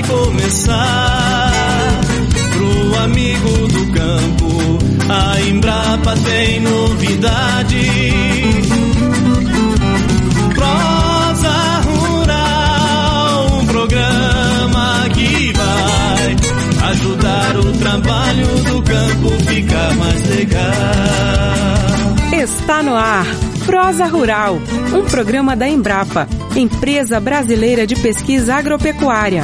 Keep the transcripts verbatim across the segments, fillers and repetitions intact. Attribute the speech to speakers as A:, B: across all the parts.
A: começar. Pro amigo do campo, a Embrapa tem novidade. Prosa Rural, um programa que vai ajudar o trabalho do campo ficar mais legal.
B: Está no ar Prosa Rural, um programa da Embrapa, Empresa Brasileira de Pesquisa Agropecuária.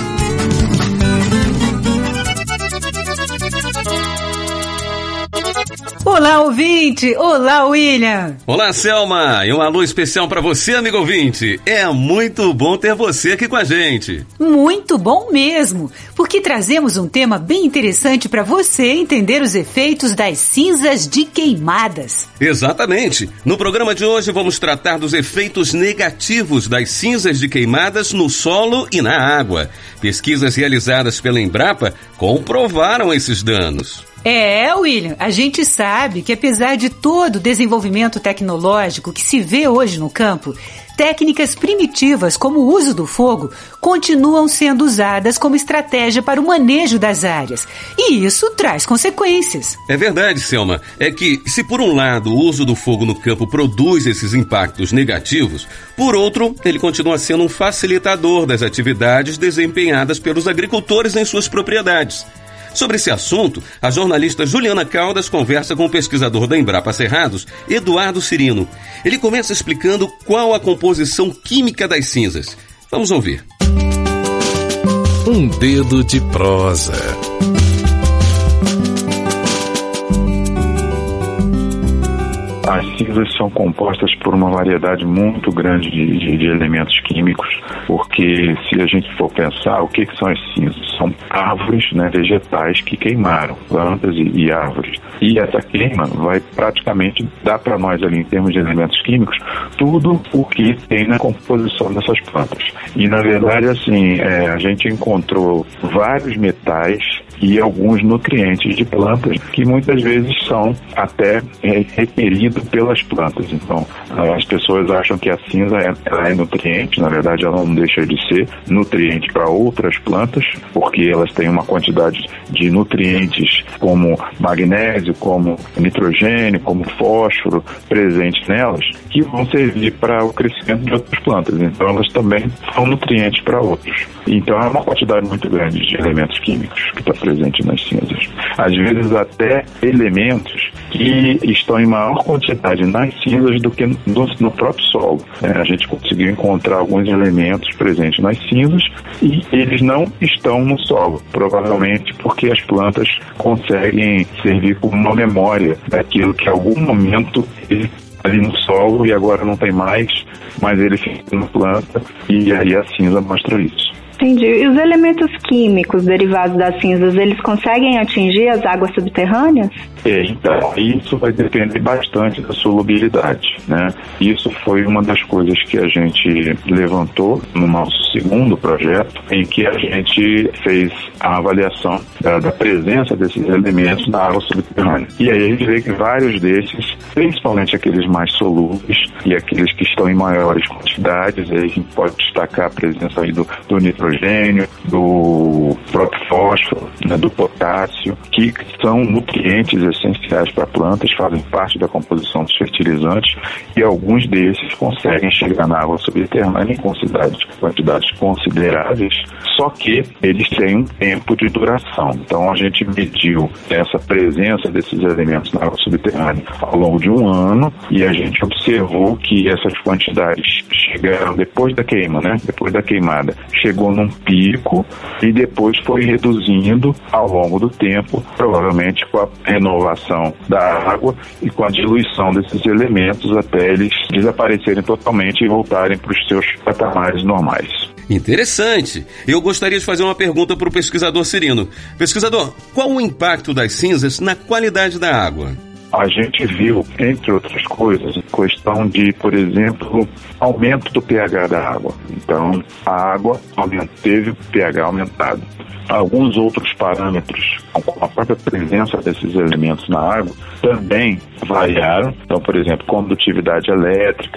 C: Olá, ouvinte! Olá, William!
D: Olá, Selma! E um alô especial para você, amigo ouvinte. É muito bom ter você aqui com a gente.
C: Muito bom mesmo, porque trazemos um tema bem interessante para você entender os efeitos das cinzas de queimadas.
D: Exatamente! No programa de hoje vamos tratar dos efeitos negativos das cinzas de queimadas no solo e na água. Pesquisas realizadas pela Embrapa comprovaram esses danos.
C: É, William, a gente sabe que apesar de todo o desenvolvimento tecnológico que se vê hoje no campo, técnicas primitivas como o uso do fogo continuam sendo usadas como estratégia para o manejo das áreas. E isso traz consequências.
D: É verdade, Selma. É que, se por um lado o uso do fogo no campo produz esses impactos negativos, por outro, ele continua sendo um facilitador das atividades desempenhadas pelos agricultores em suas propriedades. Sobre esse assunto, a jornalista Juliana Caldas conversa com o pesquisador da Embrapa Cerrados, Eduardo Cirino. Ele começa explicando qual a composição química das cinzas. Vamos ouvir.
E: Um dedo de prosa.
F: As cinzas são compostas por uma variedade muito grande de, de, de elementos químicos, porque se a gente for pensar, o que, que são as cinzas? São árvores, né, vegetais que queimaram, plantas e, e árvores. E essa queima vai praticamente dar para nós ali, em termos de elementos químicos, tudo o que tem na composição dessas plantas. E na verdade, assim, é, a gente encontrou vários metais e alguns nutrientes de plantas que muitas vezes são até é, requeridos pelas plantas. Então, as pessoas acham que a cinza é, ela é nutriente, na verdade ela não deixa de ser nutriente para outras plantas, porque elas têm uma quantidade de nutrientes como magnésio, como nitrogênio, como fósforo presentes nelas, que vão servir para o crescimento de outras plantas. Então, elas também são nutrientes para outros. Então, é uma quantidade muito grande de elementos químicos que está presente nas cinzas. Às vezes, até elementos que estão em maior quantidade nas cinzas do que no, no próprio solo. É, a gente conseguiu encontrar alguns elementos presentes nas cinzas e eles não estão no solo, provavelmente porque as plantas conseguem servir como uma memória daquilo que em algum momento ele ali no solo e agora não tem mais, mas ele fica na planta e aí a cinza mostra isso.
G: Entendi. E os elementos químicos derivados das cinzas, eles conseguem atingir as águas subterrâneas?
F: É, então, isso vai depender bastante da solubilidade, né? Isso foi uma das coisas que a gente levantou no nosso segundo projeto, em que a gente fez a avaliação da, da presença desses elementos na água subterrânea. E aí a gente vê que vários desses, principalmente aqueles mais solúveis e aqueles que estão em maiores quantidades, aí a gente pode destacar a presença aí do, do nitrogênio, do próprio fósforo, né, do potássio, que são nutrientes essenciais para plantas, fazem parte da composição dos fertilizantes, e alguns desses conseguem chegar na água subterrânea em quantidades, quantidades consideráveis, só que eles têm um tempo de duração. Então a gente mediu essa presença desses elementos na água subterrânea ao longo de um ano e a gente observou que essas quantidades chegaram depois da queima, né? Depois da queimada, chegou num pico e depois foi reduzindo ao longo do tempo, provavelmente com a renovação da água e com a diluição desses elementos até eles desaparecerem totalmente e voltarem para os seus patamares normais.
D: Interessante. Eu gostaria de fazer uma pergunta para o pesquisador Cirino. Pesquisador, qual o impacto das cinzas na qualidade da água?
F: A gente viu, entre outras coisas, questão de, por exemplo, aumento do pH da água. Então, a água teve o pH aumentado. Alguns outros parâmetros, com a própria presença desses elementos na água, também variaram. Então, por exemplo, condutividade elétrica,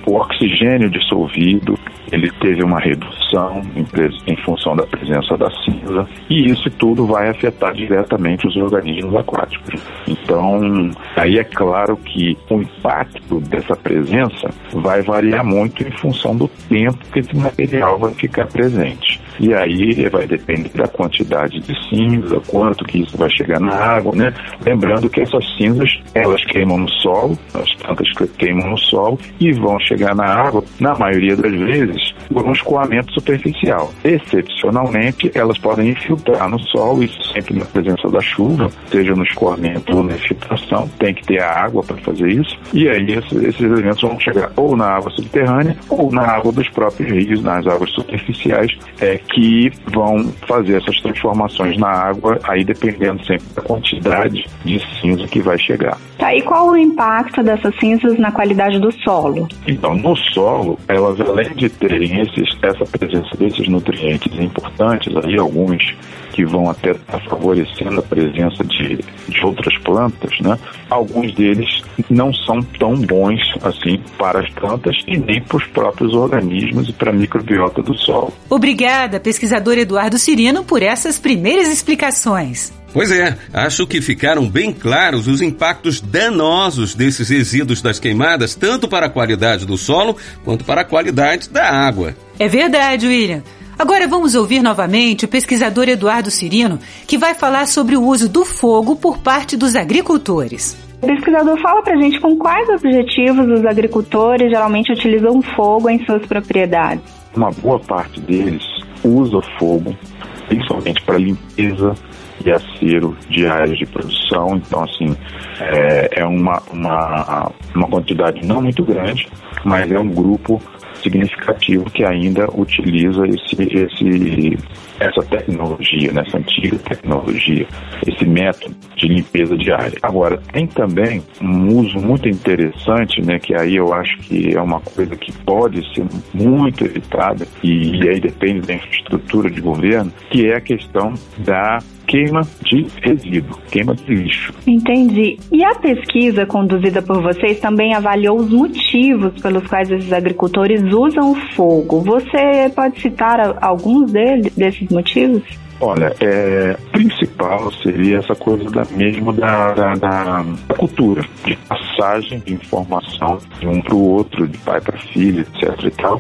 F: o oxigênio dissolvido, ele teve uma redução em, em função da presença da cinza, e isso tudo vai afetar diretamente os organismos aquáticos. Então, aí é claro que o impacto dessa presença vai variar muito em função do tempo que esse material vai ficar presente. E aí vai depender da quantidade de cinza, quanto que isso vai chegar na água, né? Lembrando que essas cinzas, elas queimam no solo, as plantas queimam no solo e vão chegar na água, na maioria das vezes, por um escoamento superficial. Excepcionalmente, elas podem infiltrar no solo, isso sempre na presença da chuva, seja no escoamento ou na infiltração, tem que ter a água para fazer isso, e aí esses, esses elementos vão chegar ou na água subterrânea ou na água dos próprios rios, nas águas superficiais, é, que vão fazer essas transformações na água, aí dependendo sempre da quantidade de cinza que vai chegar.
G: Tá, e qual o impacto dessas cinzas na qualidade do solo?
F: Então, no solo, elas além de terem esses, essa presença desses nutrientes importantes, aí alguns que vão até estar favorecendo a presença de, de outras plantas, né? Alguns deles não são tão bons assim para as plantas e nem para os próprios organismos e para a microbiota do solo.
C: Obrigada, pesquisador Eduardo Cirino, por essas primeiras explicações.
D: Pois é, acho que ficaram bem claros os impactos danosos desses resíduos das queimadas, tanto para a qualidade do solo quanto para a qualidade da água.
C: É verdade, William. Agora vamos ouvir novamente o pesquisador Eduardo Cirino, que vai falar sobre o uso do fogo por parte dos agricultores.
G: O pesquisador fala pra gente com quais objetivos os agricultores geralmente utilizam fogo em suas propriedades.
F: Uma boa parte deles usa fogo, principalmente para limpeza e acero de áreas de produção. Então, assim, é, é uma, uma, uma quantidade não muito grande, mas é um grupo significativo que ainda utiliza esse, esse, essa tecnologia, né, essa antiga tecnologia, esse método de limpeza de área. Agora, tem também um uso muito interessante, né, que aí eu acho que é uma coisa que pode ser muito evitada, e, e aí depende da infraestrutura de governo, que é a questão da queima de resíduo, queima de lixo.
G: Entendi. E a pesquisa conduzida por vocês também avaliou os motivos pelos quais esses agricultores usam o fogo. Você pode citar alguns deles, desses motivos?
F: Olha, é, principal seria essa coisa da, mesmo da, da, da cultura, de passagem de informação de um para o outro, de pai para filho, etc e tal,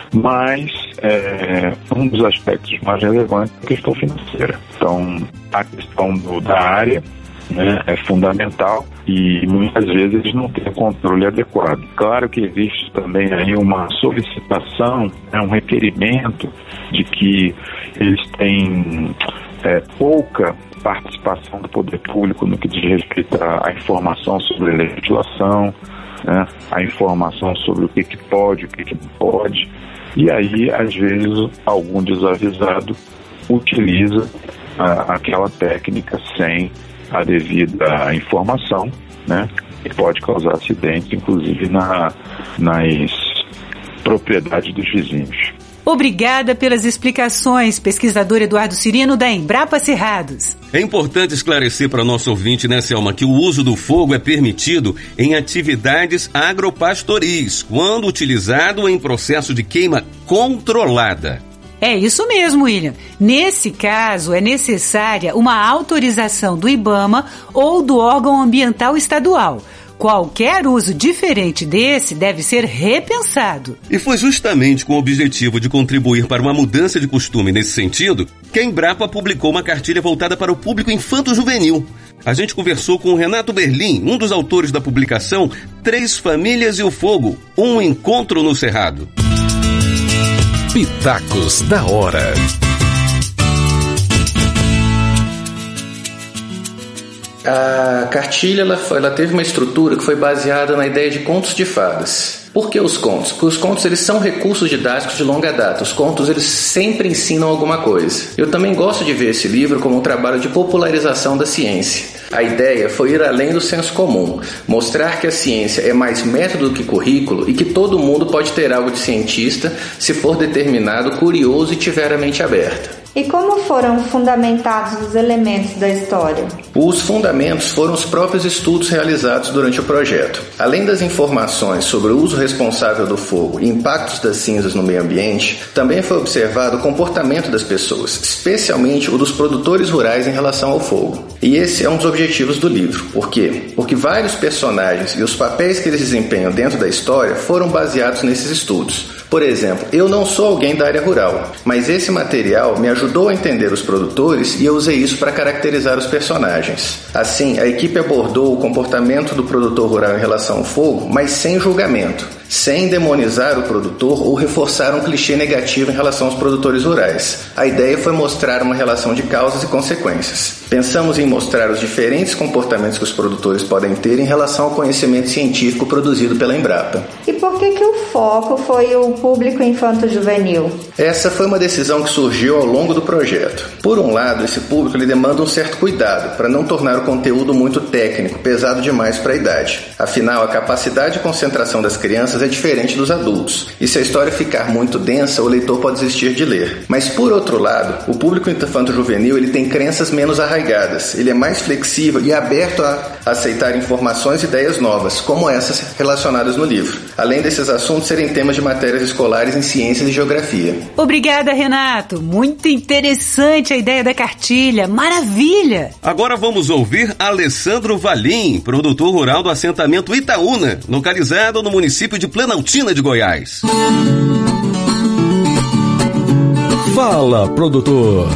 F: mas é, um dos aspectos mais relevantes é a questão financeira. Então, a questão do, da área, né, é fundamental e muitas vezes eles não têm controle adequado. Claro que existe também aí uma solicitação, né, um requerimento de que eles têm é, pouca participação do poder público no que diz respeito à, à informação sobre a legislação, né, a informação sobre o que, que pode, o que, que não pode, e aí às vezes algum desavisado utiliza a, aquela técnica sem a devida informação, né, e pode causar acidentes, inclusive na, nas propriedades dos vizinhos.
C: Obrigada pelas explicações, pesquisador Eduardo Cirino, da Embrapa Cerrados.
D: É importante esclarecer para nosso ouvinte, né, Selma, que o uso do fogo é permitido em atividades agropastoris, quando utilizado em processo de queima controlada.
C: É isso mesmo, William. Nesse caso, é necessária uma autorização do IBAMA ou do órgão ambiental estadual. Qualquer uso diferente desse deve ser repensado.
D: E foi justamente com o objetivo de contribuir para uma mudança de costume nesse sentido que a Embrapa publicou uma cartilha voltada para o público infanto-juvenil. A gente conversou com o Renato Berlim, um dos autores da publicação Três Famílias e o Fogo, um encontro no Cerrado.
E: Pitacos da Hora.
H: A cartilha ela, ela teve uma estrutura que foi baseada na ideia de contos de fadas. Por que os contos? Porque os contos eles são recursos didáticos de longa data. Os contos eles sempre ensinam alguma coisa. Eu também gosto de ver esse livro como um trabalho de popularização da ciência. A ideia foi ir além do senso comum, mostrar que a ciência é mais método do que currículo e que todo mundo pode ter algo de cientista se for determinado, curioso e tiver a mente aberta.
G: E como foram fundamentados os elementos da história?
H: Os fundamentos foram os próprios estudos realizados durante o projeto. Além das informações sobre o uso responsável do fogo e impactos das cinzas no meio ambiente, também foi observado o comportamento das pessoas, especialmente o dos produtores rurais em relação ao fogo. E esse é um dos objetivos do livro. Por quê? Porque vários personagens e os papéis que eles desempenham dentro da história foram baseados nesses estudos. Por exemplo, eu não sou alguém da área rural, mas esse material me ajudou a entender os produtores e eu usei isso para caracterizar os personagens. Assim, a equipe abordou o comportamento do produtor rural em relação ao fogo, mas sem julgamento, sem demonizar o produtor ou reforçar um clichê negativo em relação aos produtores rurais. A ideia foi mostrar uma relação de causas e consequências. Pensamos em mostrar os diferentes comportamentos que os produtores podem ter em relação ao conhecimento científico produzido pela Embrapa.
G: E por que que o foco foi o público infanto-juvenil?
H: Essa foi uma decisão que surgiu ao longo do projeto. Por um lado, esse público ele demanda um certo cuidado para não tornar o conteúdo muito técnico, pesado demais para a idade. Afinal, a capacidade de concentração das crianças é diferente dos adultos, e se a história ficar muito densa, o leitor pode desistir de ler. Mas por outro lado, o público infanto-juvenil ele tem crenças menos arraigadas, ele é mais flexível e aberto a aceitar informações e ideias novas, como essas relacionadas no livro, além desses assuntos serem temas de matérias escolares em ciências e geografia.
C: Obrigada, Renato. Muito interessante a ideia da cartilha. Maravilha!
D: Agora vamos ouvir Alessandro Valim, produtor rural do assentamento Itaúna, localizado no município de Planaltina de Goiás.
E: Fala, produtor!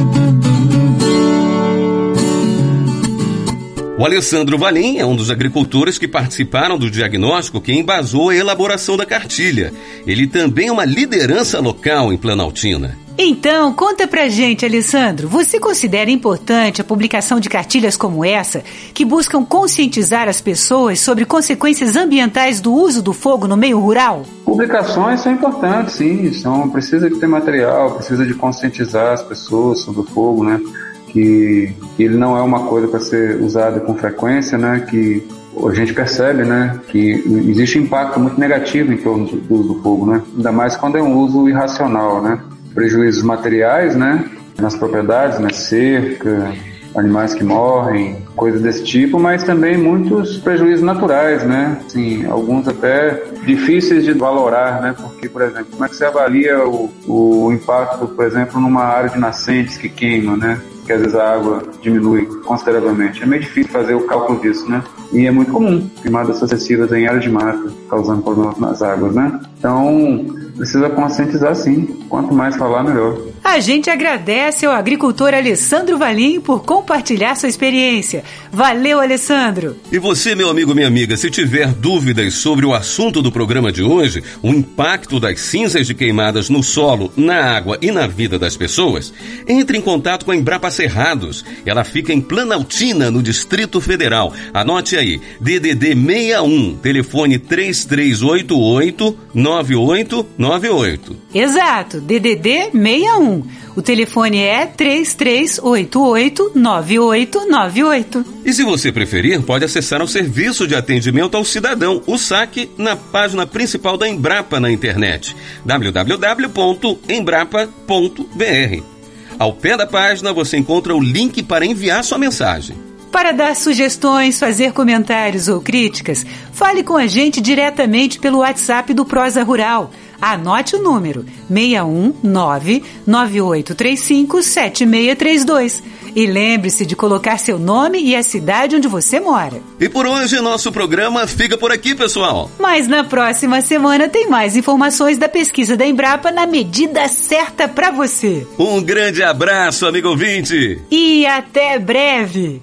D: O Alessandro Valim é um dos agricultores que participaram do diagnóstico que embasou a elaboração da cartilha. Ele também é uma liderança local em Planaltina.
C: Então, conta pra gente, Alessandro, você considera importante a publicação de cartilhas como essa, que buscam conscientizar as pessoas sobre consequências ambientais do uso do fogo no meio rural?
I: Publicações são importantes, sim, são, precisa de ter material, precisa de conscientizar as pessoas sobre o fogo, né? Que ele não é uma coisa para ser usada com frequência, né? Que a gente percebe, né, que existe um impacto muito negativo em torno do uso do fogo, né? Ainda mais quando é um uso irracional, né? Prejuízos materiais, né, nas propriedades, né, cerca, animais que morrem, coisas desse tipo, mas também muitos prejuízos naturais, né? Assim, alguns até difíceis de valorar, né? Porque, por exemplo, como é que você avalia o, o impacto, por exemplo, numa área de nascentes que queima, né? Que às vezes a água diminui consideravelmente. É meio difícil fazer o cálculo disso, né? E é muito comum queimadas sucessivas em área de mata, causando problemas nas águas, né? Então, precisa conscientizar sim. Quanto mais falar, melhor.
C: A gente agradece ao agricultor Alessandro Valim por compartilhar sua experiência. Valeu, Alessandro!
D: E você, meu amigo, minha amiga, se tiver dúvidas sobre o assunto do programa de hoje, o impacto das cinzas de queimadas no solo, na água e na vida das pessoas, entre em contato com a Embrapa Cerrados. Ela fica em Planaltina, no Distrito Federal. Anote aí, D D D sessenta e um, telefone três três oito oito, nove oito nove oito.
C: Exato, D D D sessenta e um. O telefone é três três oito oito, nove oito nove oito.
D: E se você preferir, pode acessar o Serviço de Atendimento ao Cidadão, o SAC, na página principal da Embrapa na internet, w w w ponto embrapa ponto b r. Ao pé da página você encontra o link para enviar sua mensagem.
C: Para dar sugestões, fazer comentários ou críticas, fale com a gente diretamente pelo WhatsApp do Prosa Rural. Anote o número seis um nove, nove oito três cinco, sete seis três dois. E lembre-se de colocar seu nome e a cidade onde você mora.
D: E por hoje nosso programa fica por aqui, pessoal.
C: Mas na próxima semana tem mais informações da pesquisa da Embrapa na medida certa para você.
D: Um grande abraço, amigo ouvinte.
C: E até breve.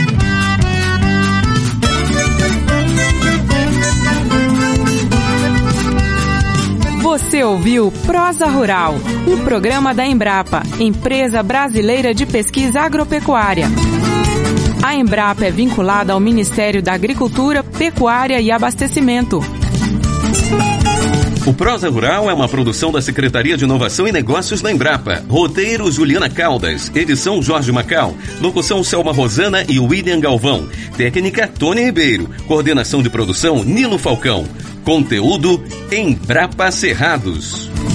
B: Você ouviu Prosa Rural, um programa da Embrapa, Empresa Brasileira de Pesquisa Agropecuária. A Embrapa é vinculada ao Ministério da Agricultura, Pecuária e Abastecimento.
D: O Prosa Rural é uma produção da Secretaria de Inovação e Negócios da Embrapa. Roteiro Juliana Caldas. Edição Jorge Macau. Locução Selma Rosana e William Galvão. Técnica Tônia Ribeiro. Coordenação de produção Nilo Falcão. Conteúdo Embrapa Cerrados.